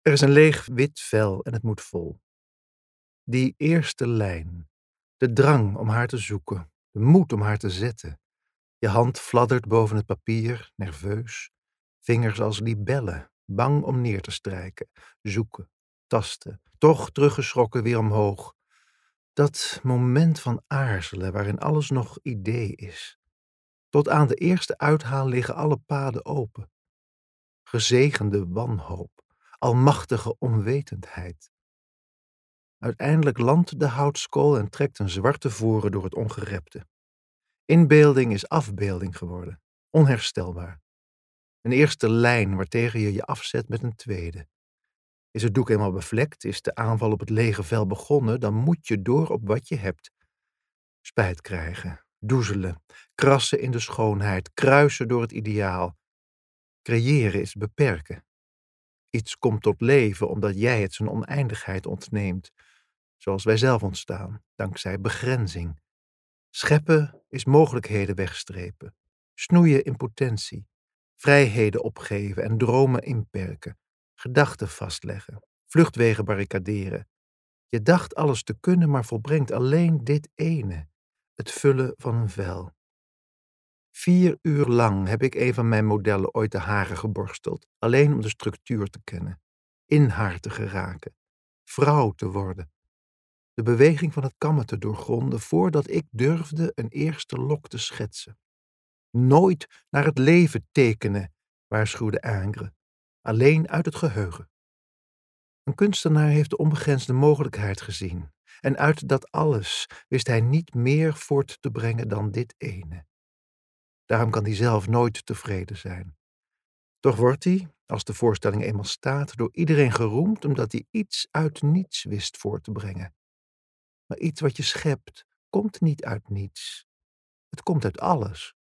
Er is een leeg wit vel en het moet vol. Die eerste lijn, de drang om haar te zoeken, de moed om haar te zetten. Je hand fladdert boven het papier, nerveus. Vingers als libellen, bang om neer te strijken. Zoeken, tasten, toch teruggeschrokken weer omhoog. Dat moment van aarzelen waarin alles nog idee is. Tot aan de eerste uithaal liggen alle paden open. Gezegende wanhoop, almachtige onwetendheid. Uiteindelijk landt de houtskool en trekt een zwarte voren door het ongerepte. Inbeelding is afbeelding geworden, onherstelbaar. Een eerste lijn waartegen je je afzet met een tweede. Is het doek eenmaal bevlekt, is de aanval op het lege vel begonnen, dan moet je door op wat je hebt. Spijt krijgen, doezelen, krassen in de schoonheid, kruisen door het ideaal. Creëren is beperken. Iets komt tot leven omdat jij het zijn oneindigheid ontneemt, zoals wij zelf ontstaan, dankzij begrenzing. Scheppen is mogelijkheden wegstrepen, snoeien in potentie, vrijheden opgeven en dromen inperken, gedachten vastleggen, vluchtwegen barricaderen. Je dacht alles te kunnen, maar volbrengt alleen dit ene, het vullen van een vel. 4 uur lang heb ik een van mijn modellen ooit de haren geborsteld, alleen om de structuur te kennen, in haar te geraken, vrouw te worden. De beweging van het kammen te doorgronden voordat ik durfde een eerste lok te schetsen. Nooit naar het leven tekenen, waarschuwde Ingres, alleen uit het geheugen. Een kunstenaar heeft de onbegrensde mogelijkheid gezien, en uit dat alles wist hij niet meer voort te brengen dan dit ene. Daarom kan hij zelf nooit tevreden zijn. Toch wordt hij, als de voorstelling eenmaal staat, door iedereen geroemd omdat hij iets uit niets wist voor te brengen. Maar iets wat je schept, komt niet uit niets. Het komt uit alles.